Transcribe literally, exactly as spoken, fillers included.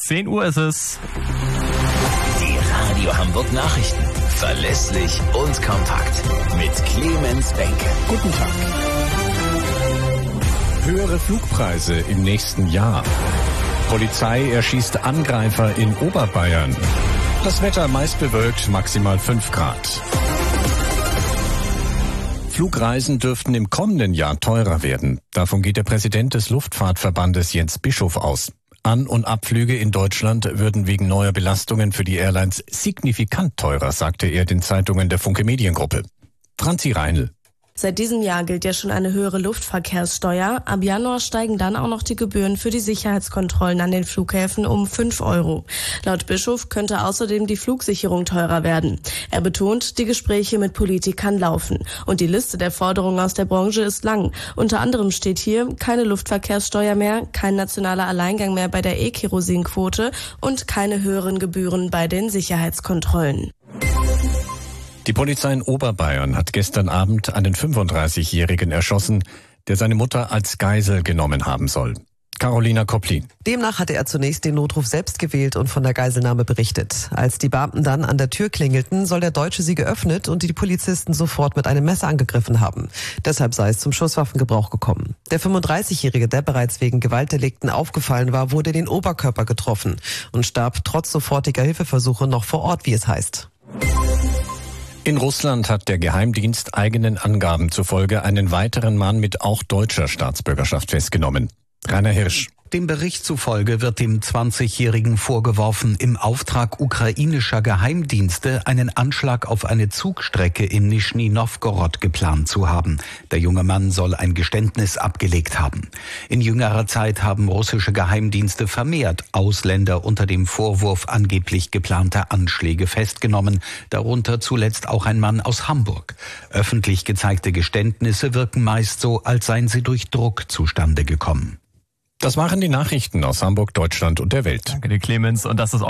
zehn Uhr ist es. Die Radio Hamburg Nachrichten. Verlässlich und kompakt. Mit Clemens Benke. Guten Tag. Höhere Flugpreise im nächsten Jahr. Polizei erschießt Angreifer in Oberbayern. Das Wetter meist bewölkt, maximal fünf Grad. Flugreisen dürften im kommenden Jahr teurer werden. Davon geht der Präsident des Luftfahrtverbandes Jens Bischof aus. An- und Abflüge in Deutschland würden wegen neuer Belastungen für die Airlines signifikant teurer, sagte er den Zeitungen der Funke Mediengruppe. Franzi Reinl. Seit diesem Jahr gilt ja schon eine höhere Luftverkehrssteuer. Ab Januar steigen dann auch noch die Gebühren für die Sicherheitskontrollen an den Flughäfen um fünf Euro. Laut Bischof könnte außerdem die Flugsicherung teurer werden. Er betont, die Gespräche mit Politikern laufen. Und die Liste der Forderungen aus der Branche ist lang. Unter anderem steht hier keine Luftverkehrssteuer mehr, kein nationaler Alleingang mehr bei der E-Kerosin-Quote und keine höheren Gebühren bei den Sicherheitskontrollen. Die Polizei in Oberbayern hat gestern Abend einen fünfunddreißigjährigen erschossen, der seine Mutter als Geisel genommen haben soll. Carolina Kopplin. Demnach hatte er zunächst den Notruf selbst gewählt und von der Geiselnahme berichtet. Als die Beamten dann an der Tür klingelten, soll der Deutsche sie geöffnet und die Polizisten sofort mit einem Messer angegriffen haben. Deshalb sei es zum Schusswaffengebrauch gekommen. Der fünfunddreißigjährige, der bereits wegen Gewaltdelikten aufgefallen war, wurde in den Oberkörper getroffen und starb trotz sofortiger Hilfeversuche noch vor Ort, wie es heißt. In Russland hat der Geheimdienst eigenen Angaben zufolge einen weiteren Mann mit auch deutscher Staatsbürgerschaft festgenommen. Rainer Hirsch. Dem Bericht zufolge wird dem zwanzigjährigen vorgeworfen, im Auftrag ukrainischer Geheimdienste einen Anschlag auf eine Zugstrecke in Nischni Nowgorod geplant zu haben. Der junge Mann soll ein Geständnis abgelegt haben. In jüngerer Zeit haben russische Geheimdienste vermehrt Ausländer unter dem Vorwurf angeblich geplanter Anschläge festgenommen, darunter zuletzt auch ein Mann aus Hamburg. Öffentlich gezeigte Geständnisse wirken meist so, als seien sie durch Druck zustande gekommen. Das waren die Nachrichten aus Hamburg, Deutschland und der Welt. Danke dir, Clemens. Und das ist